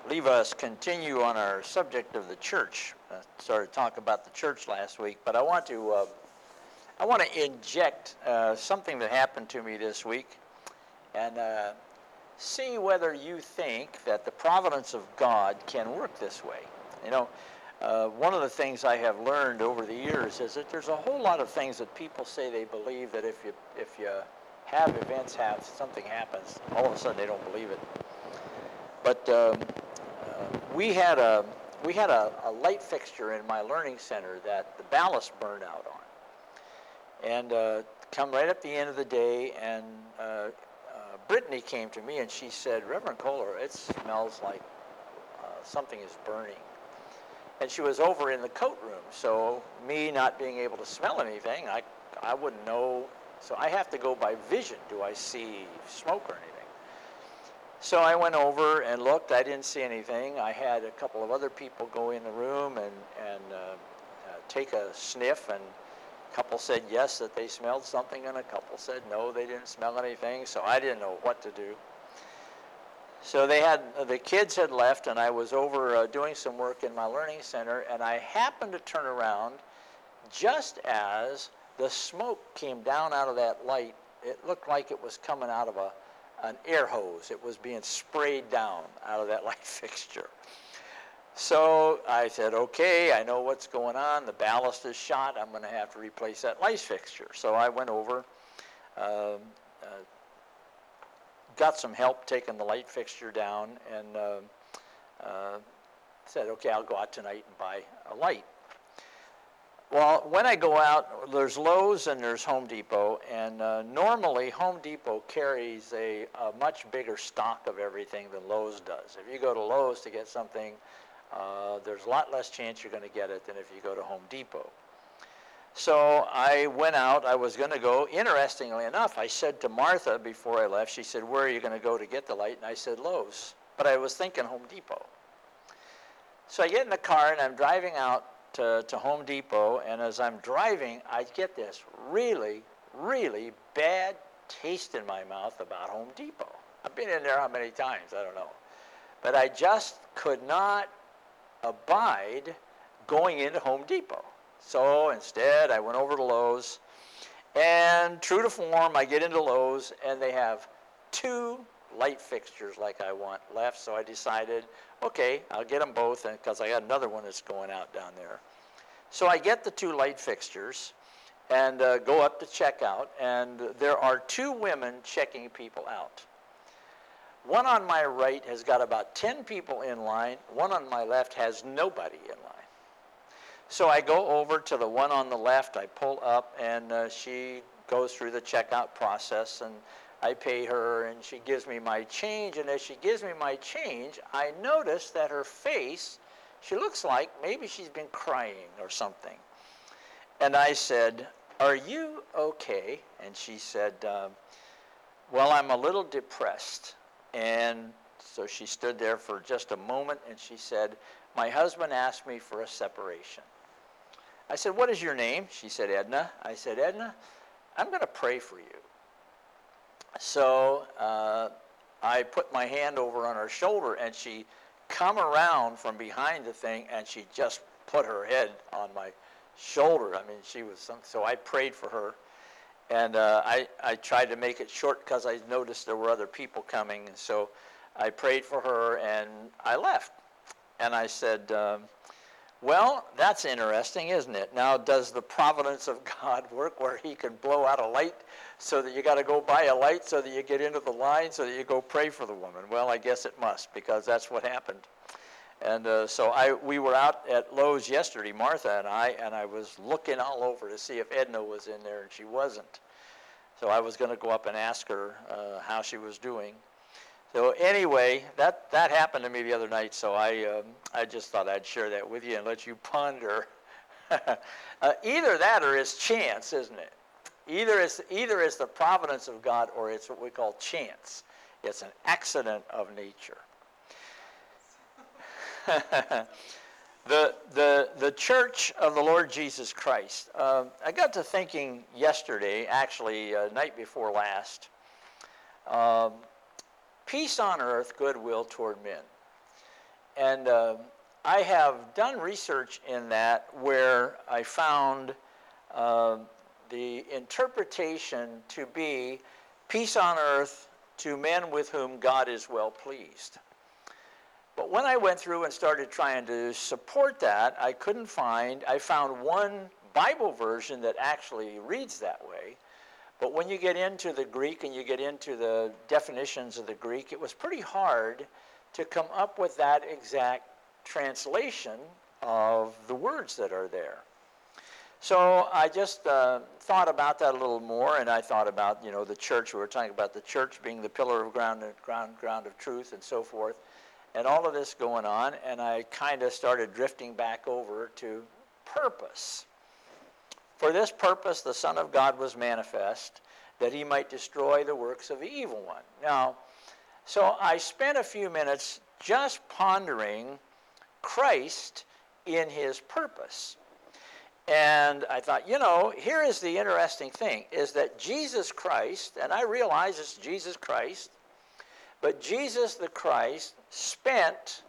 leave us continue on our subject of the church. I started talking about the church last week, but I want to inject something that happened to me this week, and see whether you think that the providence of God can work this way. You know, one of the things I have learned over the years is that there's a whole lot of things that people say they believe that if you have events, have something happens, all of a sudden they don't believe it. But we had a light fixture in my learning center that the ballast burned out on, and come right at the end of the day, and Brittany came to me and she said, "Reverend Kohler, it smells like something is burning." And she was over in the coat room, so me not being able to smell anything, I wouldn't know. So I have to go by vision. Do I see smoke or anything? So I went over and looked. I didn't see anything. I had a couple of other people go in the room and take a sniff, and a couple said yes, that they smelled something, and a couple said no, they didn't smell anything. So I didn't know what to do. So the kids had left, and I was over doing some work in my learning center, and I happened to turn around just as the smoke came down out of that light. It looked like it was coming out of an air hose. It was being sprayed down out of that light fixture. So I said, okay, I know what's going on. The ballast is shot. I'm going to have to replace that light fixture. So I went over, got some help taking the light fixture down, and said, okay, I'll go out tonight and buy a light. Well, when I go out, there's Lowe's and there's Home Depot, and normally Home Depot carries a much bigger stock of everything than Lowe's does. If you go to Lowe's to get something, there's a lot less chance you're going to get it than if you go to Home Depot. So I went out. I was going to go. Interestingly enough, I said to Martha before I left, she said, "Where are you going to go to get the light?" And I said, "Lowe's." But I was thinking Home Depot. So I get in the car and I'm driving out to Home Depot, and as I'm driving, I get this really, really bad taste in my mouth about Home Depot. I've been in there how many times? I don't know. But I just could not abide going into Home Depot. So instead, I went over to Lowe's, and true to form, I get into Lowe's, and they have 2 light fixtures like I want left. So I decided, okay, I'll get them both, because I got another one that's going out down there. So I get the 2 light fixtures and go up to checkout, and there are 2 women checking people out. One on my right has got about 10 people in line. One on my left has nobody in line. So I go over to the one on the left. I pull up, and she goes through the checkout process, and I pay her, and she gives me my change. And as she gives me my change, I notice that her face, she looks like maybe she's been crying or something. And I said, "Are you okay?" And she said, "Well, I'm a little depressed." And so she stood there for just a moment, and she said, "My husband asked me for a separation." I said, "What is your name?" She said, "Edna." I said, "Edna, I'm going to pray for you." So I put my hand over on her shoulder, and she come around from behind the thing, and she just put her head on my shoulder. I mean, she was so I prayed for her. And I tried to make it short because I noticed there were other people coming. And so I prayed for her, and I left. And I said, well, that's interesting, isn't it? Now, does the providence of God work where he can blow out a light so that you got to go buy a light so that you get into the line so that you go pray for the woman? Well, I guess it must, because that's what happened. And so we were out at Lowe's yesterday, Martha and I was looking all over to see if Edna was in there, and she wasn't. So I was going to go up and ask her how she was doing. So anyway, that happened to me the other night, so I just thought I'd share that with you and let you ponder. Either that or it's chance, isn't it? Either it's the providence of God, or it's what we call chance. It's an accident of nature. The Church of the Lord Jesus Christ. I got to thinking yesterday, actually night before last, peace on earth, goodwill toward men. And I have done research in that where I found the interpretation to be peace on earth to men with whom God is well pleased. But when I went through and started trying to support that, I found one Bible version that actually reads that way. But when you get into the Greek and you get into the definitions of the Greek, it was pretty hard to come up with that exact translation of the words that are there. So I just thought about that a little more, and I thought about, the church. We were talking about the church being the pillar of ground of truth and so forth, and all of this going on, and I kind of started drifting back over to purpose. For this purpose, the Son of God was manifest, that he might destroy the works of the evil one. Now, so I spent a few minutes just pondering Christ in his purpose. And I thought, here is the interesting thing, is that Jesus Christ, and I realize it's Jesus Christ, but Jesus the Christ spent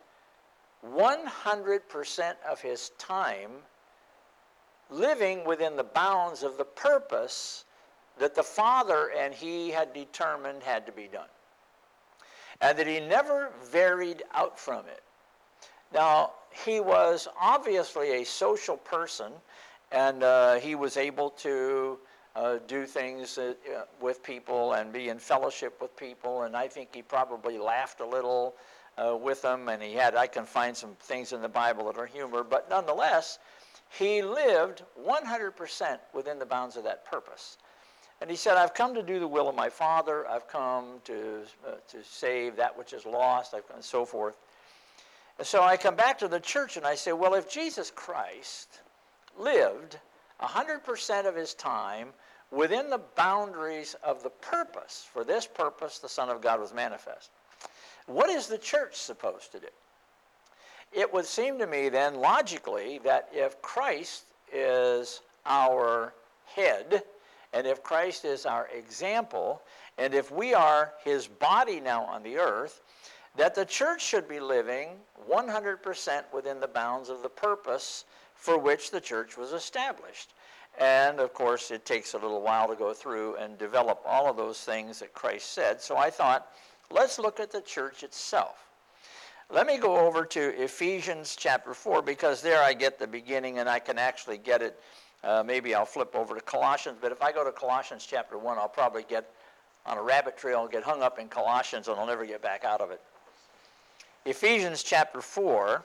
100% of his time living within the bounds of the purpose that the Father and he had determined had to be done. And that he never varied out from it. Now, he was obviously a social person, and he was able to do things with people and be in fellowship with people, and I think he probably laughed a little with them, and I can find some things in the Bible that are humor, but nonetheless, he lived 100% within the bounds of that purpose. And he said, I've come to do the will of my Father, I've come to save that which is lost, and so forth. And so I come back to the church and I say, well, if Jesus Christ lived 100% of his time within the boundaries of the purpose, for this purpose the Son of God was manifest, what is the church supposed to do? It would seem to me then logically that if Christ is our head, and if Christ is our example, and if we are his body now on the earth, that the church should be living 100% within the bounds of the purpose for which the church was established. And of course, it takes a little while to go through and develop all of those things that Christ said. So I thought, let's look at the church itself. Let me go over to Ephesians chapter 4, because there I get the beginning and I can actually get it. Maybe I'll flip over to Colossians, but if I go to Colossians chapter 1, I'll probably get on a rabbit trail and get hung up in Colossians and I'll never get back out of it. Ephesians chapter 4.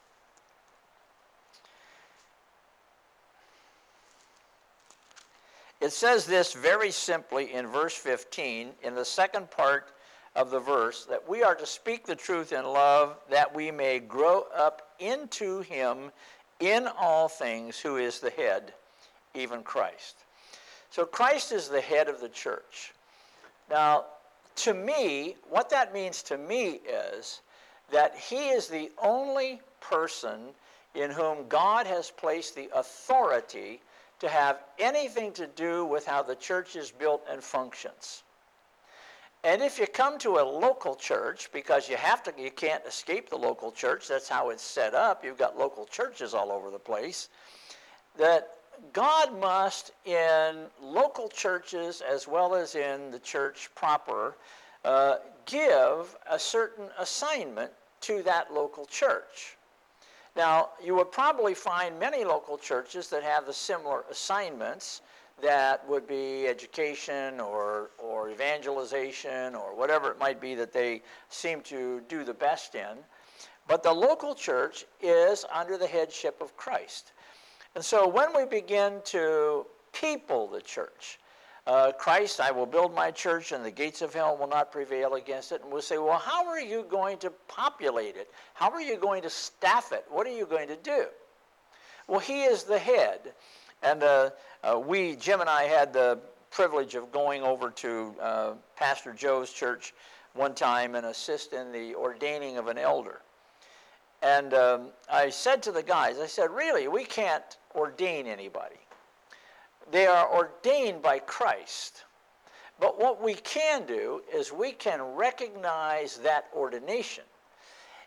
It says this very simply in verse 15, in the second part of the verse, that we are to speak the truth in love, that we may grow up into him in all things, who is the head, even Christ. So Christ is the head of the church. Now, to me, what that means to me is that he is the only person in whom God has placed the authority to have anything to do with how the church is built and functions. And if you come to a local church, because you can't escape the local church, that's how it's set up, you've got local churches all over the place, that God must, in local churches as well as in the church proper, give a certain assignment to that local church. Now, you would probably find many local churches that have the similar assignments, that would be education or evangelization or whatever it might be that they seem to do the best in. But the local church is under the headship of Christ. And so when we begin to people the church, Christ, I will build my church and the gates of hell will not prevail against it. And we'll say, well, how are you going to populate it? How are you going to staff it? What are you going to do? Well, he is the head. And Jim and I had the privilege of going over to Pastor Joe's church one time and assist in the ordaining of an elder. And I said to the guys, I said, really, we can't ordain anybody. They are ordained by Christ. But what we can do is we can recognize that ordination.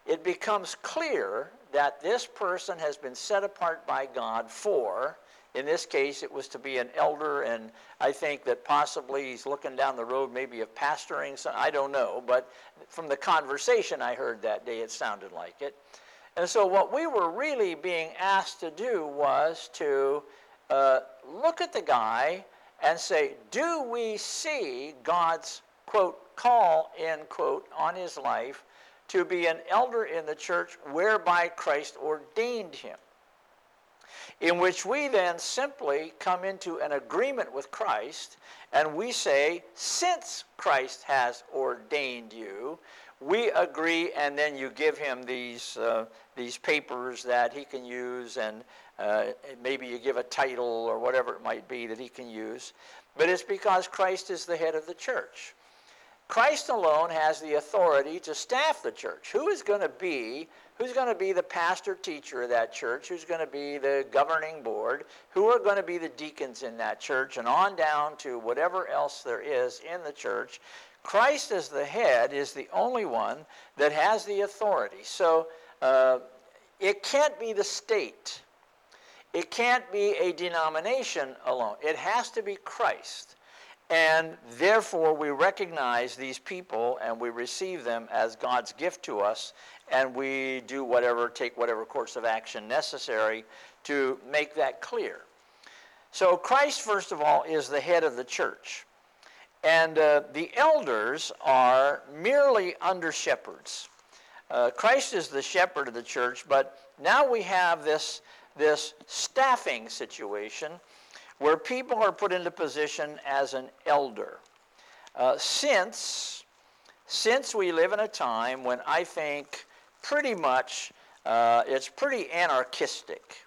it becomes clear that this person has been set apart by God for, in this case, it was to be an elder, and I think that possibly he's looking down the road maybe of pastoring, so I don't know, but from the conversation I heard that day, it sounded like it. And so what we were really being asked to do was to look at the guy and say, do we see God's, quote, call, end quote, on his life to be an elder in the church whereby Christ ordained him? In which we then simply come into an agreement with Christ, and we say, since Christ has ordained you, we agree, and then you give him these papers that he can use, and maybe you give a title or whatever it might be that he can use. But it's because Christ is the head of the church. Christ alone has the authority to staff the church. Who's going to be the pastor teacher of that church? Who's going to be the governing board? Who are going to be the deacons in that church? And on down to whatever else there is in the church. Christ as the head is the only one that has the authority. So it can't be the state. It can't be a denomination alone. It has to be Christ. And therefore, we recognize these people and we receive them as God's gift to us, and we do take whatever course of action necessary to make that clear. So Christ, first of all, is the head of the church. And the elders are merely under shepherds. Christ is the shepherd of the church, but now we have this staffing situation where people are put into position as an elder. Since we live in a time when I think pretty much it's pretty anarchistic.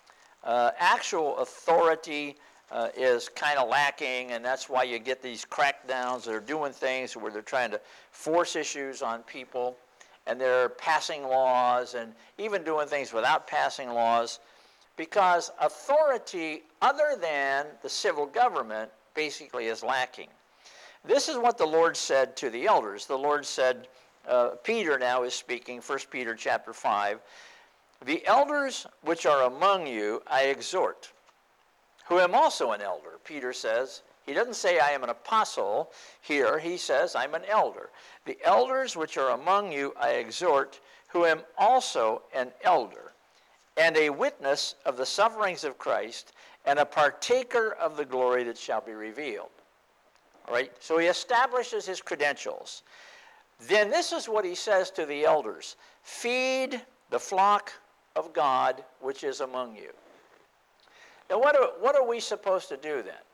Actual authority is kind of lacking, and that's why you get these crackdowns that are doing things where they're trying to force issues on people, and they're passing laws and even doing things without passing laws, because authority other than the civil government basically is lacking. This is what the Lord said to the elders. The Lord said, Peter now is speaking, 1 Peter chapter 5, "The elders which are among you I exhort, who am also an elder." Peter says, he doesn't say I am an apostle here, he says I'm an elder. "The elders which are among you I exhort, who am also an elder, and a witness of the sufferings of Christ, and a partaker of the glory that shall be revealed." All right, so he establishes his credentials. Then this is what he says to the elders: "Feed the flock of God which is among you." Now what are we supposed to do then?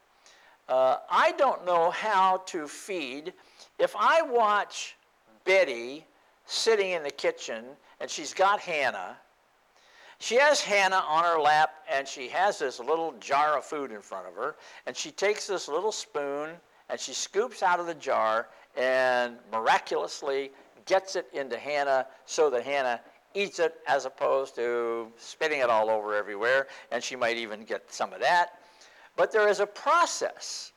I don't know how to feed. If I watch Betty sitting in the kitchen and she's got Hannah, she has Hannah on her lap, and she has this little jar of food in front of her, and she takes this little spoon, and she scoops out of the jar, and miraculously gets it into Hannah so that Hannah eats it as opposed to spitting it all over everywhere, and she might even get some of that. But there is a process.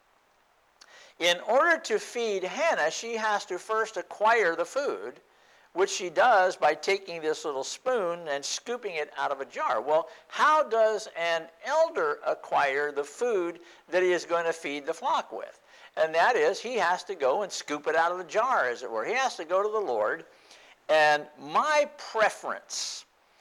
In order to feed Hannah, she has to first acquire the food, which she does by taking this little spoon and scooping it out of a jar. Well, how does an elder acquire the food that he is going to feed the flock with? And that is, he has to go and scoop it out of the jar, as it were. He has to go to the Lord. And my preference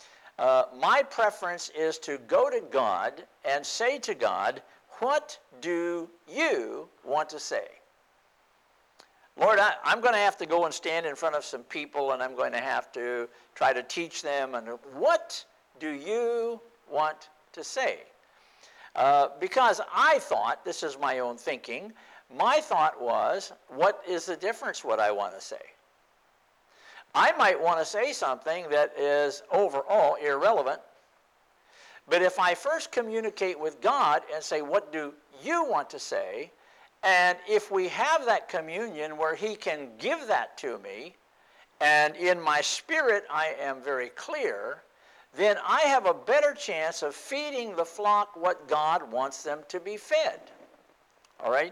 is to go to God and say to God, "What do you want to say? Lord, I'm going to have to go and stand in front of some people, and I'm going to have to try to teach them. And what do you want to say?" Because I thought, this is my own thinking, my thought was, what is the difference what I want to say? I might want to say something that is overall irrelevant, but if I first communicate with God and say, "What do you want to say?" and if we have that communion where he can give that to me, and in my spirit I am very clear, then I have a better chance of feeding the flock what God wants them to be fed. All right?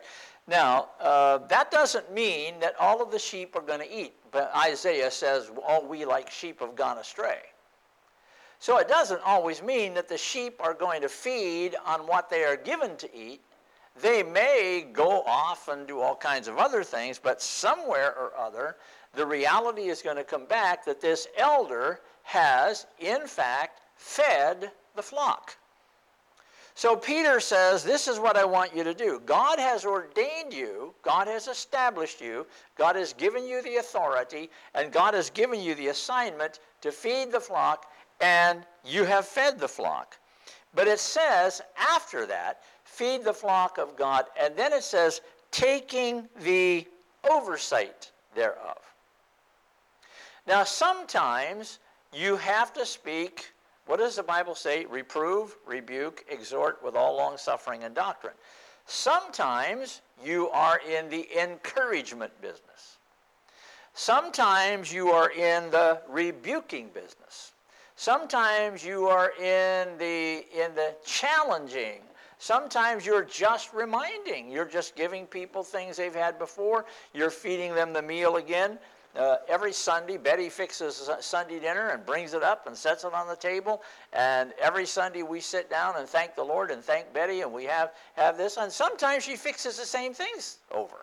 Now, that doesn't mean that all of the sheep are going to eat. But Isaiah says, all we like sheep have gone astray. So it doesn't always mean that the sheep are going to feed on what they are given to eat. They may go off and do all kinds of other things, but somewhere or other, the reality is going to come back that this elder has, in fact, fed the flock. So Peter says, this is what I want you to do. God has ordained you, God has established you, God has given you the authority, and God has given you the assignment to feed the flock, and you have fed the flock. But it says, after that, feed the flock of God, and then it says, taking the oversight thereof. Now, sometimes you have to speak. What does the Bible say? Reprove, rebuke, exhort with all long-suffering and doctrine. Sometimes you are in the encouragement business. Sometimes you are in the rebuking business. Sometimes you are in the challenging. Sometimes you're just reminding. You're just giving people things they've had before. You're feeding them the meal again. Every Sunday, Betty fixes Sunday dinner and brings it up and sets it on the table. And every Sunday we sit down and thank the Lord and thank Betty, and we have this. And sometimes she fixes the same things over.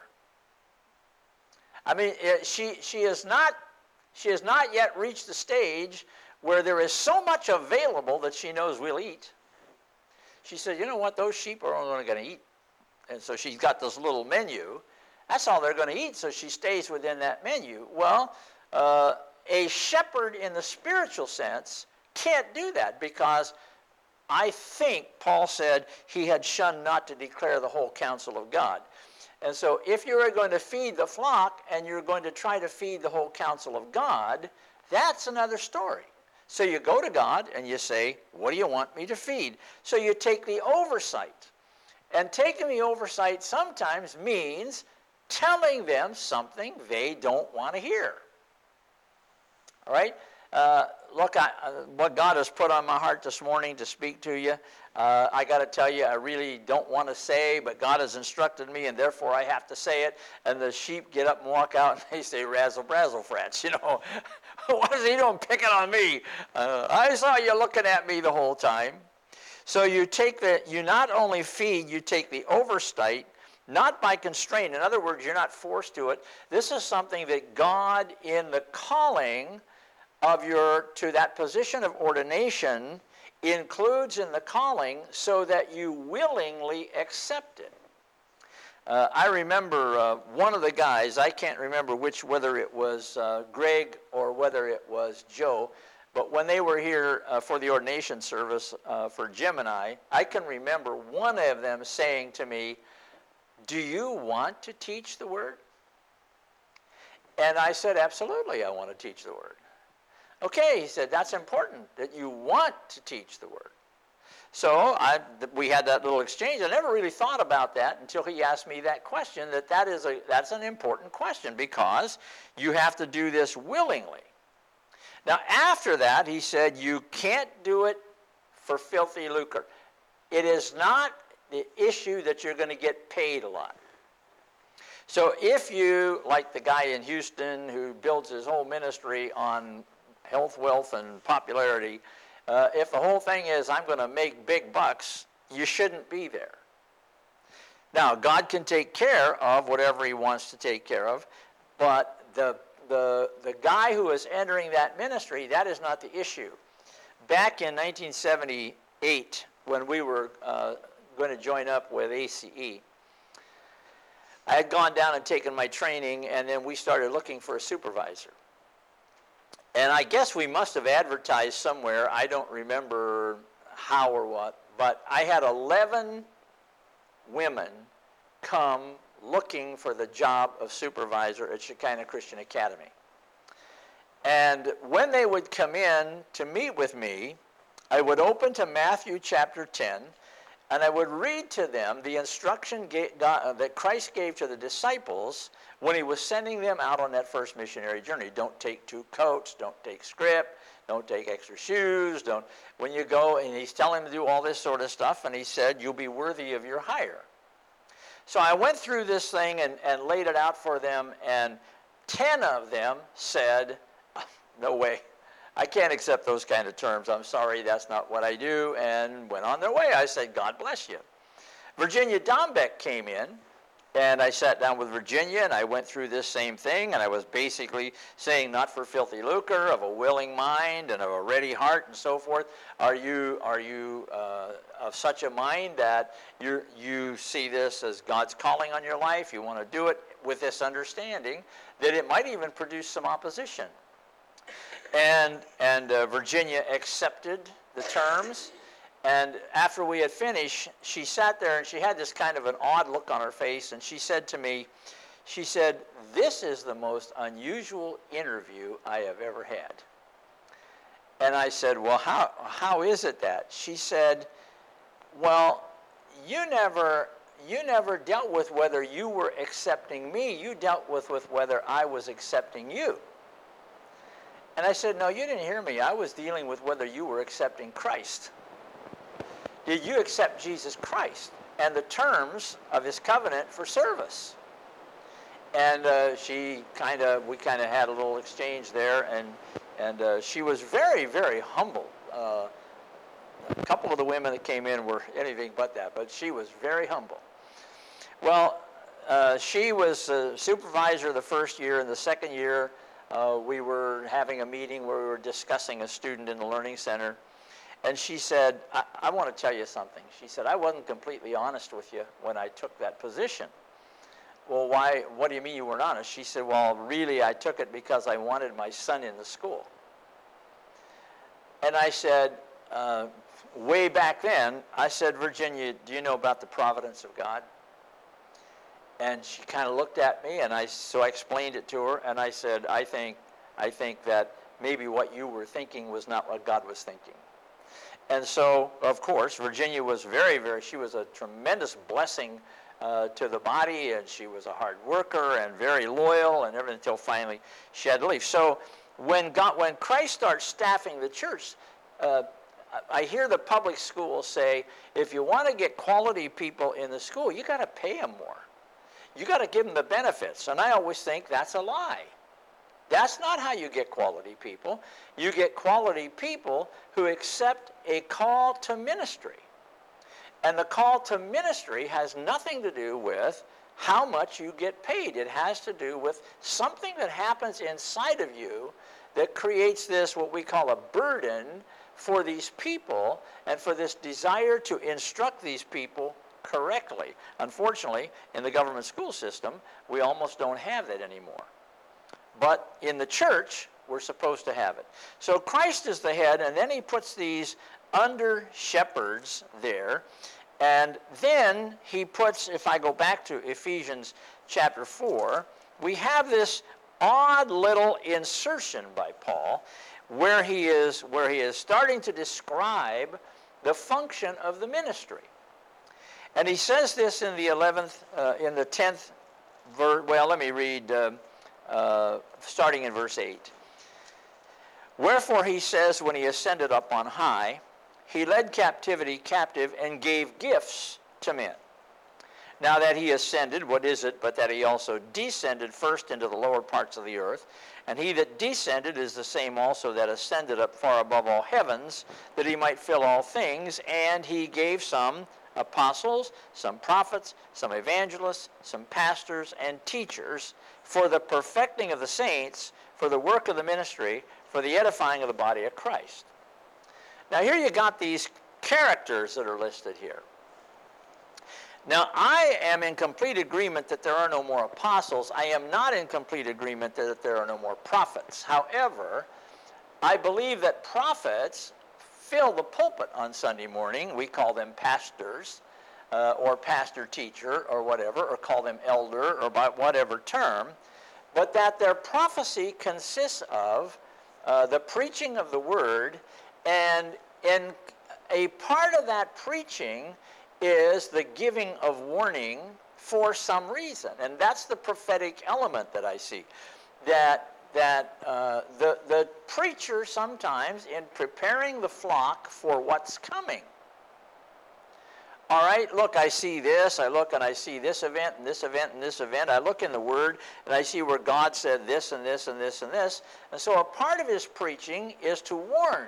I mean, she has not yet reached the stage where there is so much available that she knows we'll eat. She said, you know what, those sheep are only going to eat. And so she's got this little menu. That's all they're going to eat, so she stays within that menu. Well, a shepherd in the spiritual sense can't do that, because I think Paul said he had shunned not to declare the whole counsel of God. And so if you're going to feed the flock and you're going to try to feed the whole counsel of God, that's another story. So you go to God and you say, what do you want me to feed? So you take the oversight. And taking the oversight sometimes means telling them something they don't want to hear. All right? Look, what God has put on my heart this morning to speak to you, I got to tell you, I really don't want to say, but God has instructed me, and therefore I have to say it. And the sheep get up and walk out, and they say, razzle, brazzle, frats. You know, what is he doing picking on me? I saw you looking at me the whole time. So you not only feed, you take the oversight, not by constraint. In other words, you're not forced to it. This is something that God, in the calling of to that position of ordination, includes in the calling so that you willingly accept it. I remember one of the guys, I can't remember whether it was Greg or whether it was Joe, but when they were here for the ordination service for Jim and I can remember one of them saying to me, do you want to teach the Word? And I said, absolutely, I want to teach the Word. Okay, he said, that's important, that you want to teach the Word. So we had that little exchange. I never really thought about that until he asked me that question, that's an important question, because you have to do this willingly. Now, after that, he said, you can't do it for filthy lucre. It is not the issue that you're going to get paid a lot. So if you, like the guy in Houston who builds his whole ministry on health, wealth, and popularity, if the whole thing is, I'm going to make big bucks, you shouldn't be there. Now, God can take care of whatever he wants to take care of, but the guy who is entering that ministry, that is not the issue. Back in 1978, when we were going to join up with ACE, I had gone down and taken my training, and then we started looking for a supervisor. And I guess we must have advertised somewhere, I don't remember how or what, but I had 11 women come looking for the job of supervisor at Shekinah Christian Academy. And when they would come in to meet with me, I would open to Matthew chapter 10, and I would read to them the instruction that Christ gave to the disciples when he was sending them out on that first missionary journey. Don't take 2 coats, don't take scrip, don't take extra shoes, when you go, and he's telling them to do all this sort of stuff, and he said, you'll be worthy of your hire. So I went through this thing and laid it out for them, and 10 of them said, no way. I can't accept those kind of terms. I'm sorry, that's not what I do, and went on their way. I said, God bless you. Virginia Dombeck came in, and I sat down with Virginia, and I went through this same thing, and I was basically saying, not for filthy lucre, of a willing mind and of a ready heart and so forth. Are you of such a mind that you see this as God's calling on your life? You want to do it with this understanding that it might even produce some opposition. And Virginia accepted the terms. And after we had finished, she sat there and she had this kind of an odd look on her face, and she said to me, she said, this is the most unusual interview I have ever had. And I said, well, how is it that? She said, well, you never dealt with whether you were accepting me. You dealt with whether I was accepting you. And I said, no, you didn't hear me. I was dealing with whether you were accepting Christ. Did you accept Jesus Christ and the terms of his covenant for service? And we kind of had a little exchange there, and she was very, very humble. A couple of the women that came in were anything but that, but she was very humble. Well, she was a supervisor the first year, and the second year we were having a meeting where we were discussing a student in the Learning Center. And she said, I want to tell you something. She said, I wasn't completely honest with you when I took that position. Well, why? What do you mean you weren't honest? She said, well, really, I took it because I wanted my son in the school. And I said, way back then, I said, Virginia, do you know about the providence of God? And she kind of looked at me, and so I explained it to her, and I said, I think that maybe what you were thinking was not what God was thinking. And so, of course, Virginia was she was a tremendous blessing to the body, and she was a hard worker and very loyal and everything until finally she had to leave. So when Christ starts staffing the church, I hear the public schools say, if you want to get quality people in the school, you got to pay them more. You got to give them the benefits. And I always think that's a lie. That's not how you get quality people. You get quality people who accept a call to ministry. And the call to ministry has nothing to do with how much you get paid. It has to do with something that happens inside of you that creates this, what we call a burden for these people and for this desire to instruct these people correctly. Unfortunately, in the government school system, we almost don't have that anymore. But in the church, we're supposed to have it. So Christ is the head, and then he puts these under shepherds there. And then he puts, if I go back to Ephesians chapter 4, we have this odd little insertion by Paul where he is starting to describe the function of the ministry. And he says this in the 10th verse. Well, let me read starting in verse 8. Wherefore he says, when he ascended up on high, he led captivity captive and gave gifts to men. Now that he ascended, what is it but that he also descended first into the lower parts of the earth? And he that descended is the same also that ascended up far above all heavens, that he might fill all things. And he gave some apostles, some prophets, some evangelists, some pastors and teachers, for the perfecting of the saints, for the work of the ministry, for the edifying of the body of Christ. Now here you got these characters that are listed here. Now I am in complete agreement that there are no more apostles. I am not in complete agreement that there are no more prophets. However, I believe that prophets fill the pulpit on Sunday morning. We call them pastors or pastor teacher or whatever, or call them elder or by whatever term, but that their prophecy consists of the preaching of the word, and in a part of that preaching is the giving of warning for some reason. And that's the prophetic element that I see. That the preacher sometimes, in preparing the flock for what's coming, all right, look, I see this. I look and I see this event and this event and this event. I look in the Word and I see where God said this and this and this and this. And so a part of his preaching is to warn.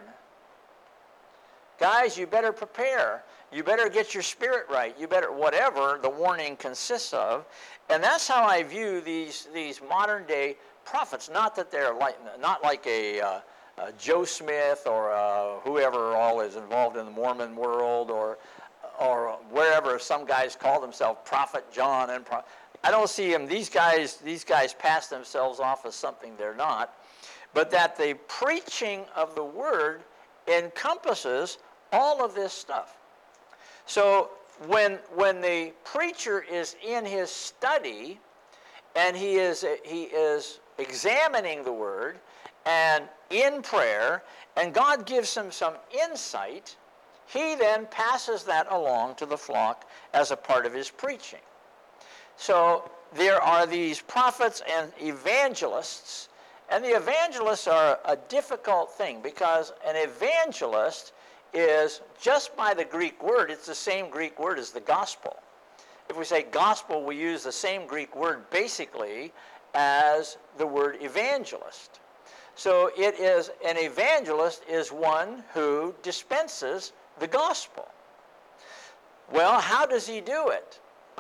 Guys, you better prepare. You better get your spirit right. You better, whatever the warning consists of. And that's how I view these modern day prophets. Not that they're not like a Joe Smith or whoever all is involved in the Mormon world or wherever some guys call themselves Prophet John. I don't see them. These guys pass themselves off as something they're not. But that the preaching of the Word encompasses all of this stuff. So when the preacher is in his study and he is examining the Word and in prayer, and God gives him some insight, he then passes that along to the flock as a part of his preaching. So there are these prophets and evangelists, and the evangelists are a difficult thing because an evangelist is, just by the Greek word, it's the same Greek word as the gospel. If we say gospel, we use the same Greek word basically as the word evangelist. So it is, an evangelist is one who dispenses the gospel. Well, how does he do it?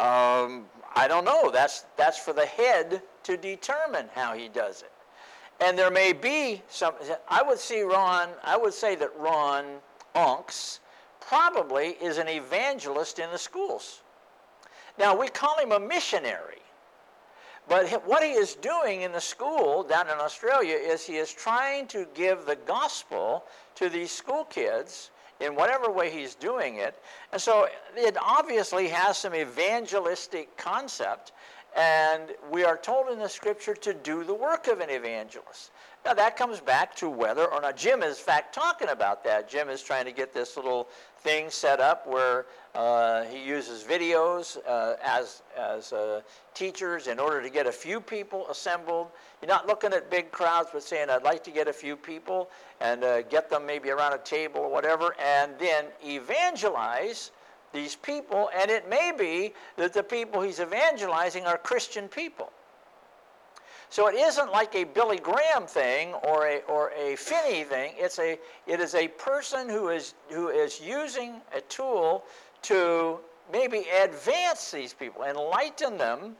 I don't know. That's for the head to determine how he does it. And there may be some, I would say that Ron Onks probably is an evangelist in the schools. Now, we call him a missionary. But what he is doing in the school down in Australia is he is trying to give the gospel to these school kids in whatever way he's doing it. And so it obviously has some evangelistic concept, and we are told in the Scripture to do the work of an evangelist. Now that comes back to whether or not, Jim is in fact talking about that. Jim is trying to get this little thing set up where he uses videos as teachers in order to get a few people assembled. You're not looking at big crowds, but saying, I'd like to get a few people and get them maybe around a table or whatever, and then evangelize these people. And it may be that the people he's evangelizing are Christian people. So it isn't like a Billy Graham thing or a Finney thing. It is a person who is using a tool to maybe advance these people, enlighten them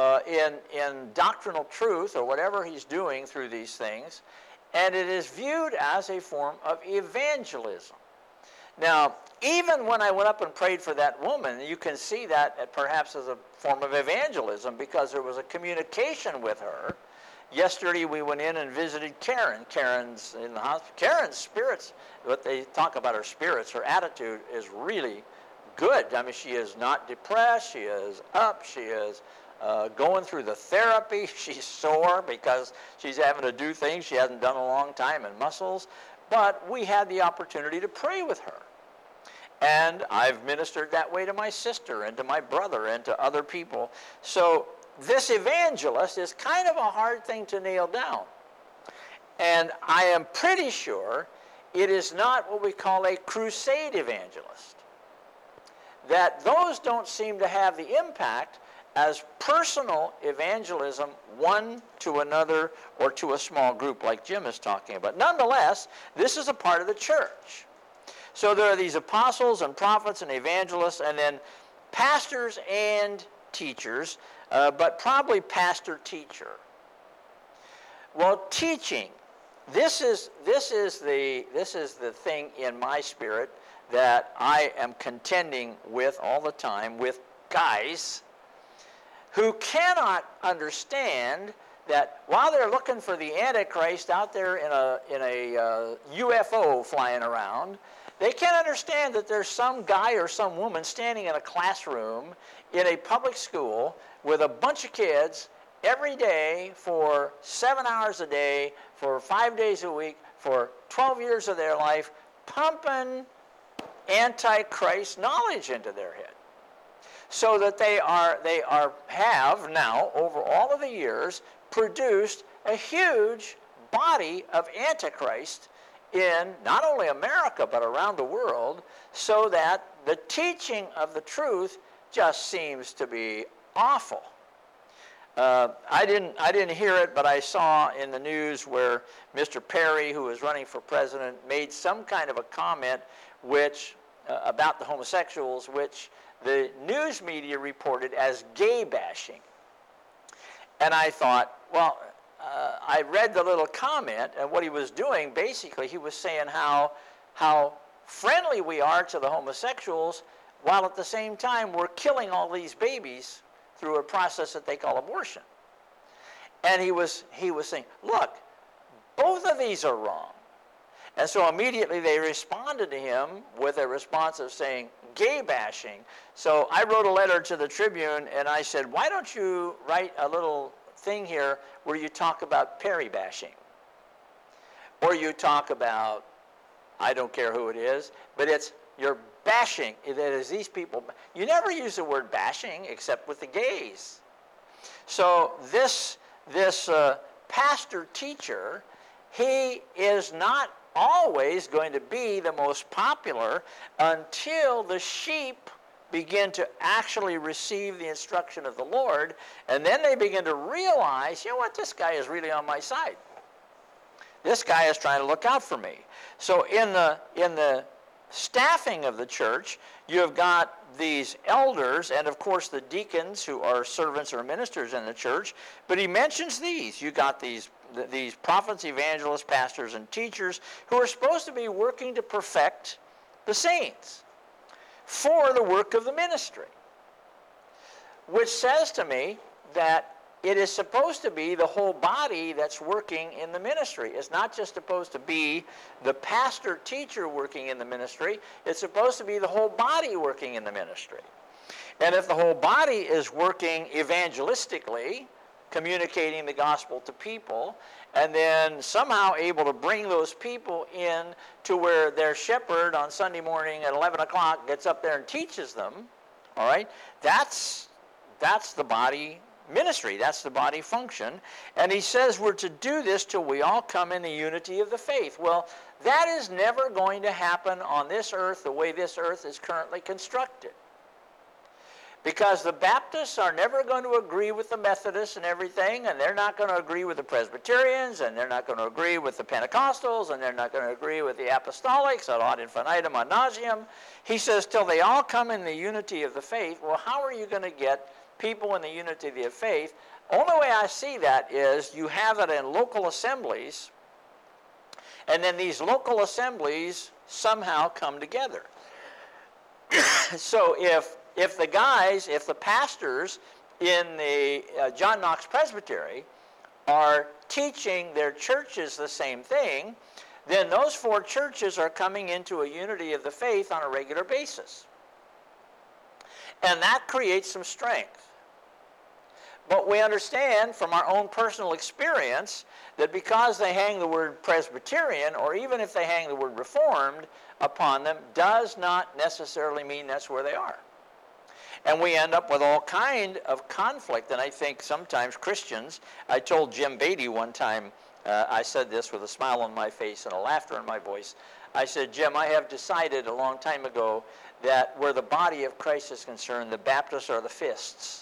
in doctrinal truth or whatever he's doing through these things, and it is viewed as a form of evangelism. Now, even when I went up and prayed for that woman, you can see that perhaps as a form of evangelism because there was a communication with her. Yesterday we went in and visited Karen. Karen's in the hospital. Karen's spirits, what they talk about her spirits, her attitude is really good. I mean, she is not depressed. She is up. She is going through the therapy. She's sore because she's having to do things she hasn't done in a long time in muscles. But we had the opportunity to pray with her. And I've ministered that way to my sister and to my brother and to other people. So this evangelist is kind of a hard thing to nail down. And I am pretty sure it is not what we call a crusade evangelist. That those don't seem to have the impact as personal evangelism, one to another or to a small group like Jim is talking about. Nonetheless, this is a part of the church. So there are these apostles and prophets and evangelists and then pastors and teachers, but probably pastor-teacher. Well, teaching. This is the thing in my spirit that I am contending with all the time with guys who cannot understand that while they're looking for the Antichrist out there in a UFO flying around, they can't understand that there's some guy or some woman standing in a classroom in a public school with a bunch of kids every day for 7 hours a day, for 5 days a week, for 12 years of their life, pumping Antichrist knowledge into their head. So that they have now, over all of the years, produced a huge body of Antichrist in not only America, but around the world, so that the teaching of the truth just seems to be awful. I didn't hear it, but I saw in the news where Mr. Perry, who was running for president, made some kind of a comment which about the homosexuals, which the news media reported as gay bashing. And I thought, well, I read the little comment, and what he was doing, basically, he was saying how friendly we are to the homosexuals, while at the same time we're killing all these babies through a process that they call abortion. And he was saying, look, both of these are wrong. And so immediately they responded to him with a response of saying, gay bashing. So I wrote a letter to the Tribune, and I said, why don't you write a little thing here where you talk about Perry bashing? Or you talk about, I don't care who it is, but it's you're bashing. That is, these people, you never use the word bashing except with the gays. So this pastor teacher, he is not always going to be the most popular until the sheep begin to actually receive the instruction of the Lord, and then they begin to realize, you know what, this guy is really on my side. This guy is trying to look out for me. So in the staffing of the church, you have got these elders and, of course, the deacons who are servants or ministers in the church. But he mentions these. You got these prophets, evangelists, pastors, and teachers who are supposed to be working to perfect the saints for the work of the ministry, which says to me that it is supposed to be the whole body that's working in the ministry. It's not just supposed to be the pastor teacher working in the ministry. It's supposed to be the whole body working in the ministry. And if the whole body is working evangelistically, communicating the gospel to people, and then somehow able to bring those people in to where their shepherd on Sunday morning at 11 o'clock gets up there and teaches them, all right, that's the body ministry. That's the body function. And he says we're to do this till we all come in the unity of the faith. Well, that is never going to happen on this earth the way this earth is currently constructed. Because the Baptists are never going to agree with the Methodists and everything, and they're not going to agree with the Presbyterians, and they're not going to agree with the Pentecostals, and they're not going to agree with the Apostolics, ad infinitum, ad nauseum. He says, till they all come in the unity of the faith. Well, how are you going to get people in the unity of the faith? Only way I see that is you have it in local assemblies, and then these local assemblies somehow come together. So if the pastors in the John Knox Presbytery are teaching their churches the same thing, then those four churches are coming into a unity of the faith on a regular basis. And that creates some strength. But we understand from our own personal experience that because they hang the word Presbyterian, or even if they hang the word Reformed upon them, does not necessarily mean that's where they are. And we end up with all kind of conflict. And I think sometimes Christians, I told Jim Beatty one time, I said this with a smile on my face and a laughter in my voice. I said, Jim, I have decided a long time ago that where the body of Christ is concerned, the Baptists are the fists.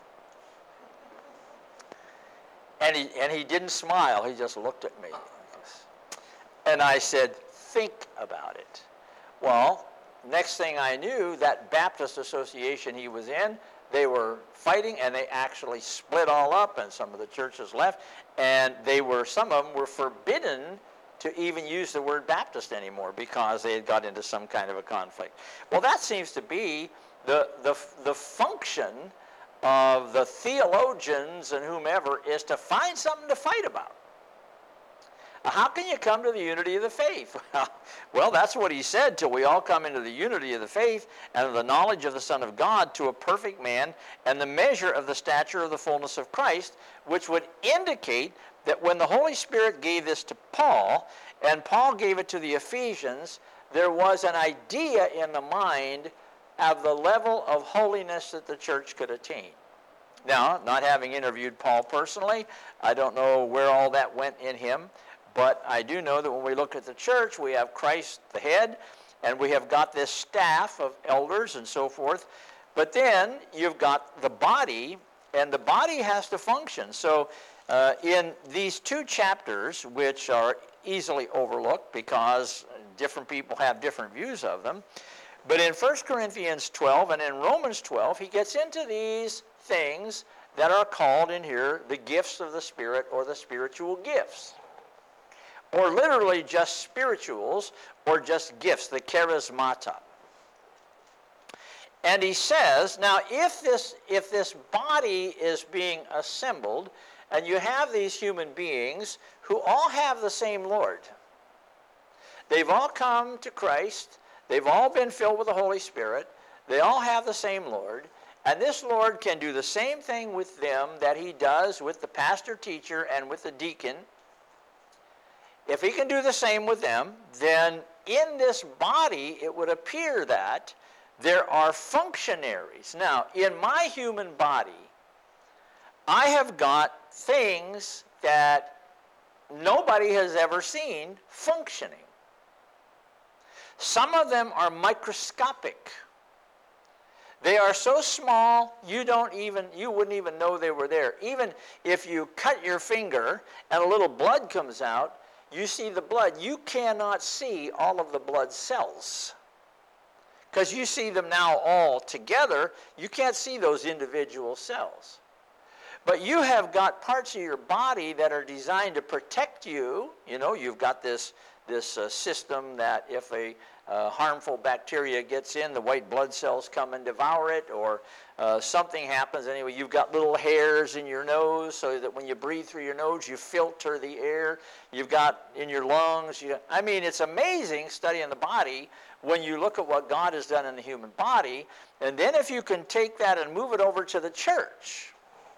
And he didn't smile. He just looked at me. And I said, think about it. Well, next thing I knew, that Baptist association he was in, they were fighting, and they actually split all up, and some of the churches left, and some of them were forbidden to even use the word Baptist anymore because they had got into some kind of a conflict. Well, that seems to be the function of the theologians and whomever, is to find something to fight about. How can you come to the unity of the faith? Well, that's what he said, till we all come into the unity of the faith and of the knowledge of the Son of God, to a perfect man, and the measure of the stature of the fullness of Christ, which would indicate that when the Holy Spirit gave this to Paul, and Paul gave it to the Ephesians, there was an idea in the mind of the level of holiness that the church could attain. Now, not having interviewed Paul personally, I don't know where all that went in him, but I do know that when we look at the church, we have Christ the head, and we have got this staff of elders and so forth. But then you've got the body, and the body has to function. So in these 2 chapters, which are easily overlooked because different people have different views of them, but in 1 Corinthians 12 and in Romans 12, he gets into these things that are called in here the gifts of the Spirit or the spiritual gifts. Or literally just spirituals or just gifts, the charismata. And he says, now if this body is being assembled, and you have these human beings who all have the same Lord. They've all come to Christ. They've all been filled with the Holy Spirit. They all have the same Lord. And this Lord can do the same thing with them that he does with the pastor, teacher, and with the deacon. If he can do the same with them, then in this body it would appear that there are functionaries. Now, in my human body, I have got things that nobody has ever seen functioning. Some of them are microscopic. They are so small you wouldn't even know they were there. Even if you cut your finger and a little blood comes out, you see the blood. You cannot see all of the blood cells because you see them now all together. You can't see those individual cells. But you have got parts of your body that are designed to protect you. You know, you've got this system that if a harmful bacteria gets in, the white blood cells come and devour it, or something happens. Anyway, you've got little hairs in your nose so that when you breathe through your nose, you filter the air. You've got in your lungs. I mean, it's amazing studying the body when you look at what God has done in the human body. And then if you can take that and move it over to the church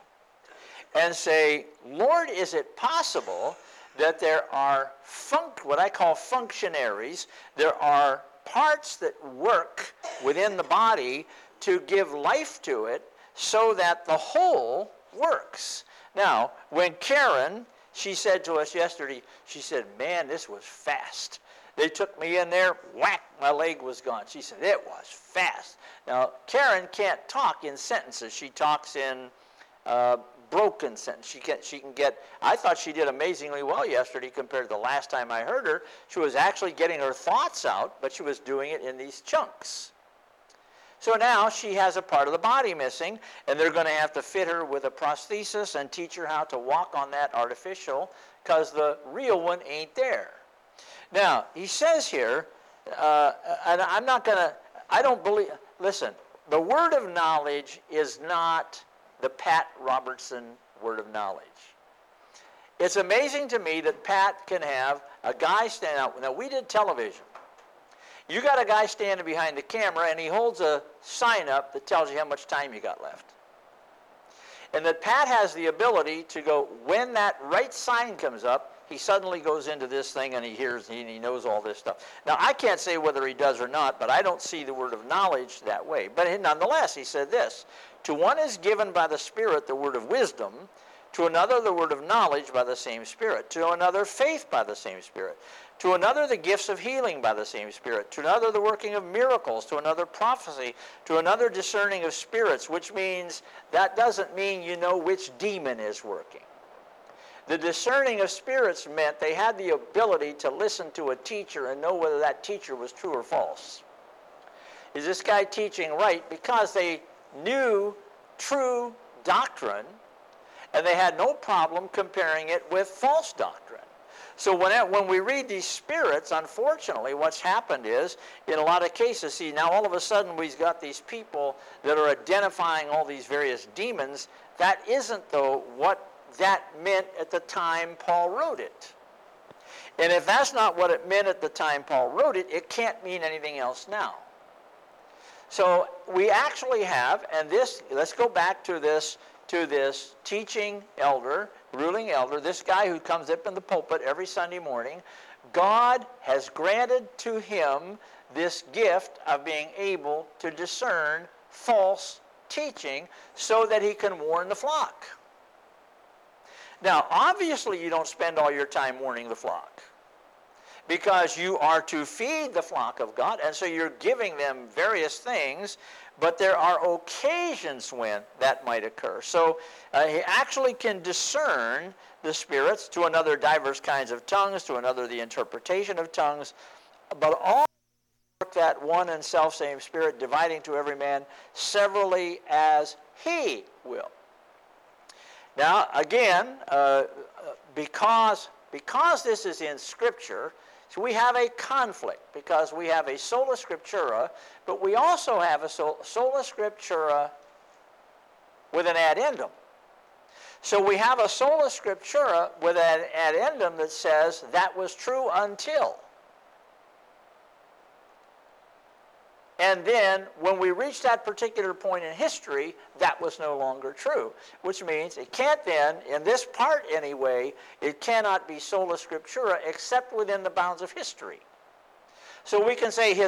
and say, Lord, is it possible that there are what I call functionaries? There are parts that work within the body to give life to it so that the whole works. Now, when Karen, she said to us yesterday, she said, man, this was fast. They took me in there, whack, my leg was gone. She said, it was fast. Now, Karen can't talk in sentences. She talks in broken sentence. She can get, I thought she did amazingly well yesterday compared to the last time I heard her. She was actually getting her thoughts out, but she was doing it in these chunks. So now she has a part of the body missing, and they're going to have to fit her with a prosthesis and teach her how to walk on that artificial because the real one ain't there. Now, he says here, and I don't believe, listen, the word of knowledge is not the Pat Robertson word of knowledge. It's amazing to me that Pat can have a guy stand out. Now, we did television. You got a guy standing behind the camera, and he holds a sign up that tells you how much time you got left. And that Pat has the ability to go, when that right sign comes up, he suddenly goes into this thing and he hears and he knows all this stuff. Now, I can't say whether he does or not, but I don't see the word of knowledge that way. But nonetheless, he said this, to one is given by the Spirit the word of wisdom, to another the word of knowledge by the same Spirit, to another faith by the same Spirit, to another the gifts of healing by the same Spirit, to another the working of miracles, to another prophecy, to another discerning of spirits, which means that doesn't mean you know which demon is working. The discerning of spirits meant they had the ability to listen to a teacher and know whether that teacher was true or false. Is this guy teaching right? Because they knew true doctrine, and they had no problem comparing it with false doctrine. So when we read these spirits, unfortunately, what's happened is, in a lot of cases, see, now all of a sudden we've got these people that are identifying all these various demons. That isn't, though, what that meant at the time Paul wrote it. And if that's not what it meant at the time Paul wrote it, it can't mean anything else now. So we actually have, and this, let's go back to this teaching elder, ruling elder, this guy who comes up in the pulpit every Sunday morning. God has granted to him this gift of being able to discern false teaching so that he can warn the flock. Now, obviously, you don't spend all your time warning the flock. because you are to feed the flock of God, and so you're giving them various things, but there are occasions when that might occur. So he actually can discern the spirits, to another diverse kinds of tongues, to another the interpretation of tongues, but all work that one and self-same Spirit, dividing to every man severally as he will. Now, again, because this is in Scripture, so we have a conflict, because we have a sola scriptura, but we also have a sola scriptura with an addendum. So we have a sola scriptura with an addendum that says that was true until. And then when we reach that particular point in history, that was no longer true, which means it can't then, in this part anyway, it cannot be sola scriptura except within the bounds of history. So we can say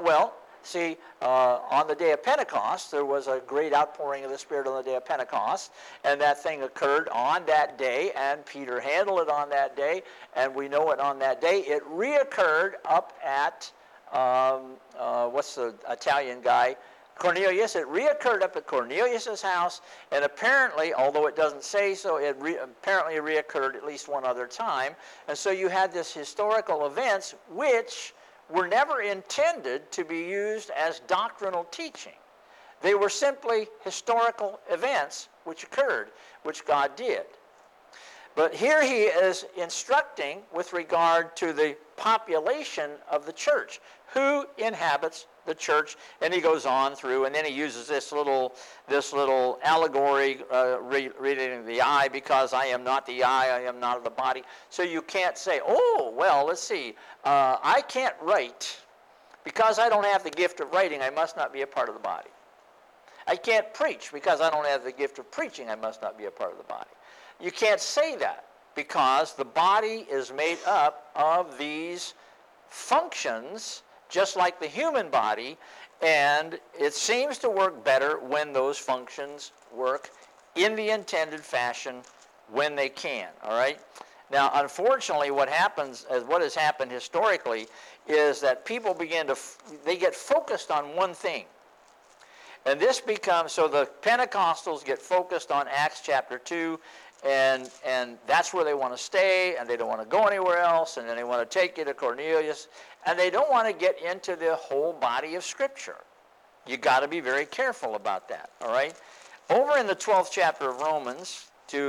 on the day of Pentecost, there was a great outpouring of the Spirit on the day of Pentecost, and that thing occurred on that day, and Peter handled it on that day, and we know it on that day. It reoccurred up at what's the Italian guy? Cornelius. It reoccurred up at Cornelius's house, and apparently, although it doesn't say so, it apparently reoccurred at least one other time. And so you had this historical events which were never intended to be used as doctrinal teaching. They were simply historical events which occurred, which God did. But here he is instructing with regard to the population of the church. Who inhabits the church? And he goes on through, and then he uses this little allegory relating to the eye, because I am not the eye, I am not of the body. So you can't say, oh, well, let's see, I can't write. Because I don't have the gift of writing, I must not be a part of the body. I can't preach because I don't have the gift of preaching, I must not be a part of the body. You can't say that, because the body is made up of these functions, just like the human body, and it seems to work better when those functions work in the intended fashion when they can, all right? Now, unfortunately, what has happened historically is that people they get focused on one thing. And this becomes, so the Pentecostals get focused on Acts chapter 2, and that's where they want to stay, and they don't want to go anywhere else, and then they want to take you to Cornelius, and they don't want to get into the whole body of Scripture. You got to be very careful about that, all right? Over in the 12th chapter of Romans,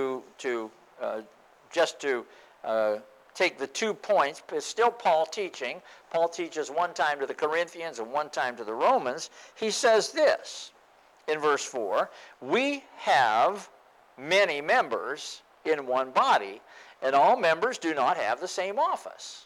just to take the 2 points, it's still Paul teaching. Paul teaches one time to the Corinthians and one time to the Romans. He says this in verse 4, we have many members in one body, and all members do not have the same office.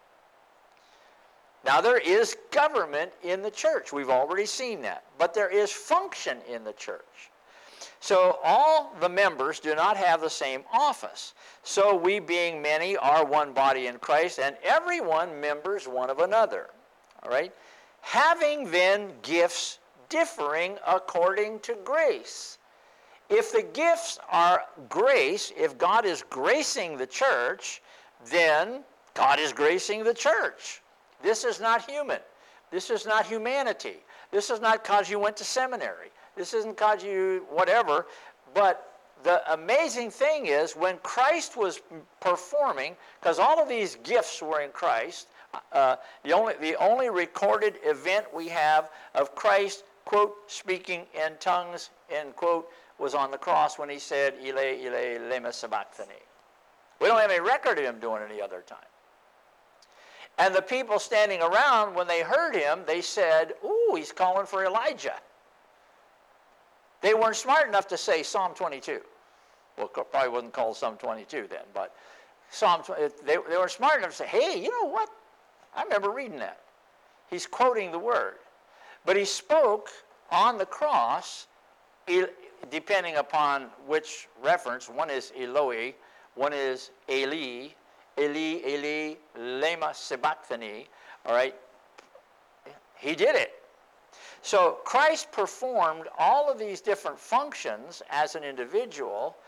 Now, there is government in the church. We've already seen that. But there is function in the church. So all the members do not have the same office. So we, being many, are one body in Christ, and everyone members one of another. All right? Having then gifts differing according to grace. If the gifts are grace, if God is gracing the church, then God is gracing the church. This is not human. This is not humanity. This is not because you went to seminary. This isn't because you whatever. But the amazing thing is, when Christ was performing, because all of these gifts were in Christ, the only recorded event we have of Christ, quote, speaking in tongues, end quote, was on the cross when he said, Ile, Ile, lema sabachthani. We don't have any record of him doing it any other time. And the people standing around, when they heard him, they said, ooh, he's calling for Elijah. They weren't smart enough to say Psalm 22. Well, it probably wasn't called Psalm 22 then, but they were smart enough to say, hey, you know what? I remember reading that. He's quoting the word. But he spoke on the cross, depending upon which reference. One is Eloi, one is Eli, Eli, Eli, lema sabachthani. All right? He did it. So Christ performed all of these different functions as an individual,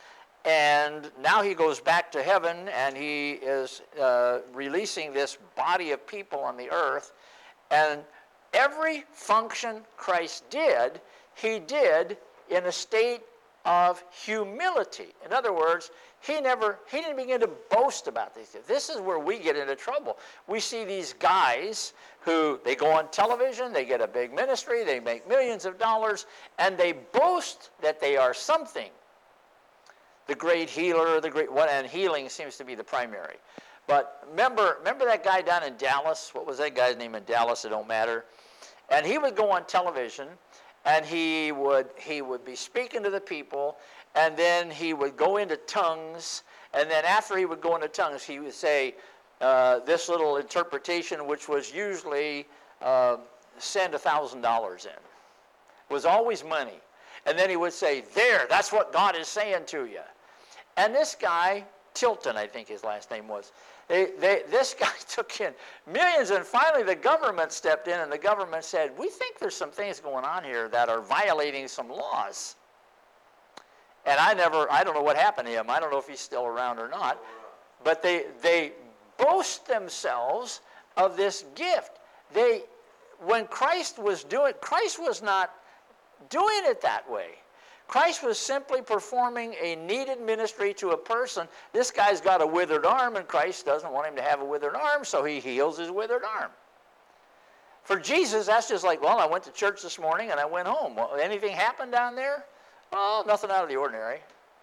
And now he goes back to heaven, and he is releasing this body of people on the earth. And every function Christ did, he did in a state of humility. In other words, he didn't begin to boast about these things. This is where we get into trouble. We see these guys who, they go on television, they get a big ministry, they make millions of dollars, and they boast that they are something. The great healer, and healing seems to be the primary. But remember that guy down in Dallas? What was that guy's name in Dallas? It don't matter. And he would go on television, and he would be speaking to the people, and then he would go into tongues, and then after he would go into tongues, he would say this little interpretation, which was usually send $1,000 in. It was always money. And then he would say, there, that's what God is saying to you. And this guy, Tilton, I think his last name was, this guy took in millions, and finally the government stepped in, and the government said, we think there's some things going on here that are violating some laws. And I don't know what happened to him. I don't know if he's still around or not. But they boast themselves of this gift. When Christ was not doing it that way. Christ was simply performing a needed ministry to a person. This guy's got a withered arm, and Christ doesn't want him to have a withered arm, so he heals his withered arm. For Jesus, that's just like, well, I went to church this morning and I went home. Well, anything happened down there? Well, nothing out of the ordinary.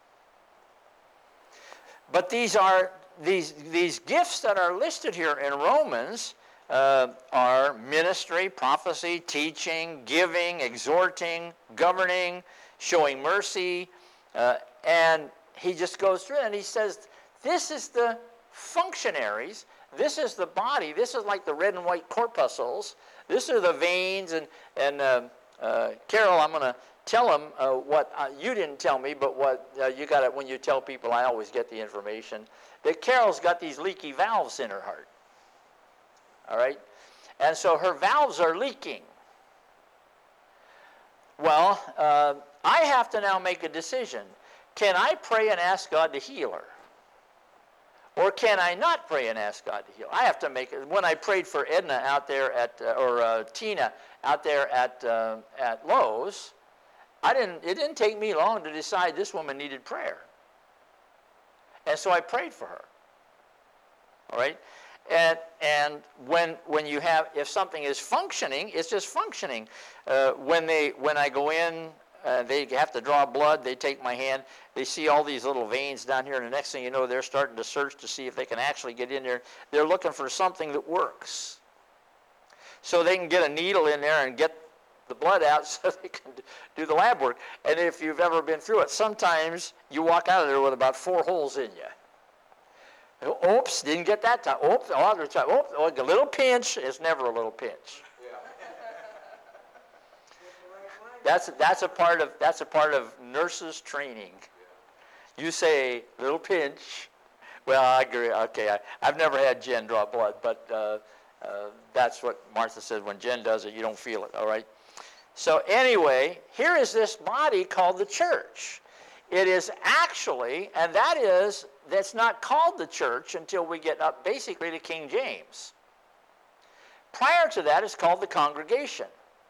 But these gifts that are listed here in Romans are ministry, prophecy, teaching, giving, exhorting, governing, showing mercy, and he just goes through it, and he says, this is the functionaries, this is the body, this is like the red and white corpuscles, this are the veins, and Carol, I'm going to tell him what you didn't tell me, but what you got it when you tell people, I always get the information, that Carol's got these leaky valves in her heart, all right? And so her valves are leaking. Well, I have to now make a decision. Can I pray and ask God to heal her? Or can I not pray and ask God to heal? I have to make it. When I prayed for Edna out there Tina out there at Lowe's, it didn't take me long to decide this woman needed prayer. And so I prayed for her. All right? And when you have, if something is functioning, it's just functioning. When I go in, they have to draw blood. They take my hand. They see all these little veins down here, and the next thing you know, they're starting to search to see if they can actually get in there. They're looking for something that works, so they can get a needle in there and get the blood out, so they can do the lab work. And if you've ever been through it, sometimes you walk out of there with about 4 holes in you. Oops, didn't get that time. Oops, other time. Oops, a little pinch is never a little pinch. That's a part of nurses training. You say little pinch. Well, I agree. Okay, I've never had Jen draw blood, but that's what Martha said. When Jen does it, you don't feel it. All right. So anyway, here is this body called the church. It is actually, and that's not called the church until we get up basically to King James. Prior to that, it's called the congregation.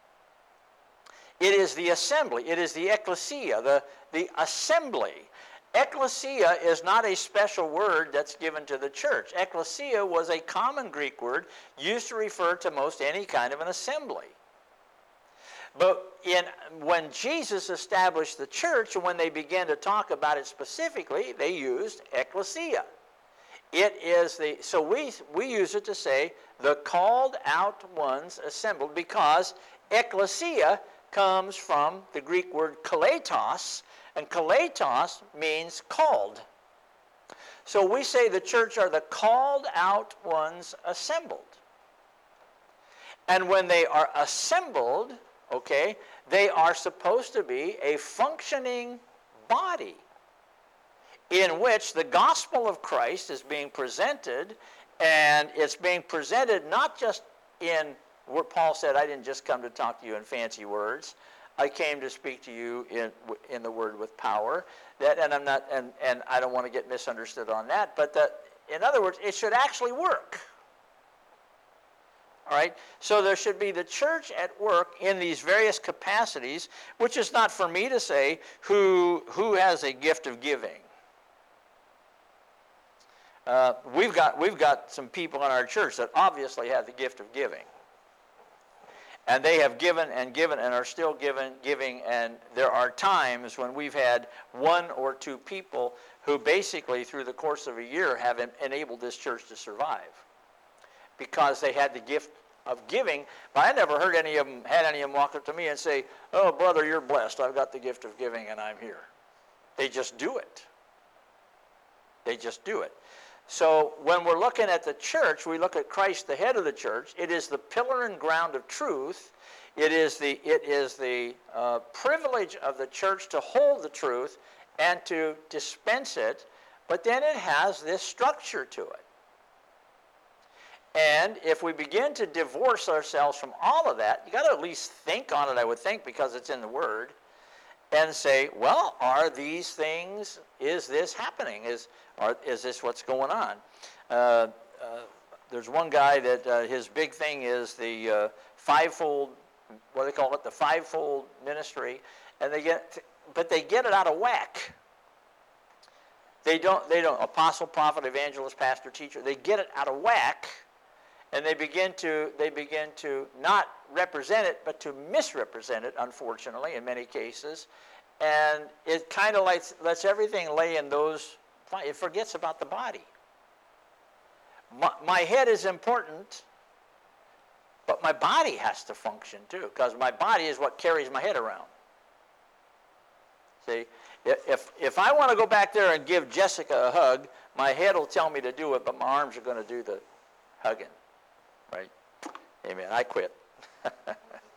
It is the assembly. It is the ecclesia, the assembly. Ecclesia is not a special word that's given to the church. Ecclesia was a common Greek word used to refer to most any kind of an assembly. But when Jesus established the church, and when they began to talk about it specifically, they used ecclesia. It is so we use it to say the called out ones assembled, because ecclesia comes from the Greek word kaletos, and kaletos means called. So we say the church are the called out ones assembled. And when they are assembled, okay, they are supposed to be a functioning body in which the gospel of Christ is being presented, and it's being presented not just in where Paul said, I didn't just come to talk to you in fancy words. I came to speak to you in the word with power. That, and I'm not, and I don't want to get misunderstood on that, but that, in other words, it should actually work. All right? So there should be the church at work in these various capacities, which is not for me to say who has a gift of giving. We've got some people in our church that obviously have the gift of giving. And they have given and are still giving, and there are times when we've had one or two people who basically through the course of a year have enabled this church to survive because they had the gift of giving. But I never heard any of them walk up to me and say, "Oh, brother, you're blessed. I've got the gift of giving and I'm here." They just do it. They just do it. So when we're looking at the church, we look at Christ, the head of the church. It is the pillar and ground of truth. It is the privilege of the church to hold the truth and to dispense it, but then it has this structure to it. And if we begin to divorce ourselves from all of that, you got to at least think on it, I would think, because it's in the Word, and say, well, are these things, is this happening? Is this what's going on? There's one guy that his big thing is the fivefold, what do they call it, the fivefold ministry, and they get it out of whack. They don't, apostle, prophet, evangelist, pastor, teacher, they get it out of whack, and they begin to not represent it, but to misrepresent it, unfortunately, in many cases. And it kind of lets everything lay in those, it forgets about the body. My head is important, but my body has to function too, because my body is what carries my head around. See, if I want to go back there and give Jessica a hug, my head will tell me to do it, but my arms are going to do the hugging. Right? Amen. I quit.